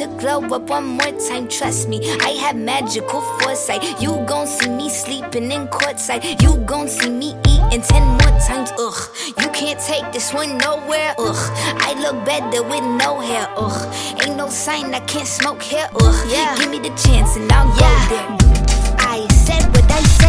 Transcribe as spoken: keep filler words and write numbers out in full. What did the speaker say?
to glow up one more time, trust me. I have magical foresight. You gon' see me sleeping in courtside. You gon' see me eating ten more times, ugh. You can't take this one nowhere, ugh. I look better with no hair, ugh. Ain't no sign I can't smoke here, ugh. Yeah. Give me the chance and I'll yeah. go there. I said what I said.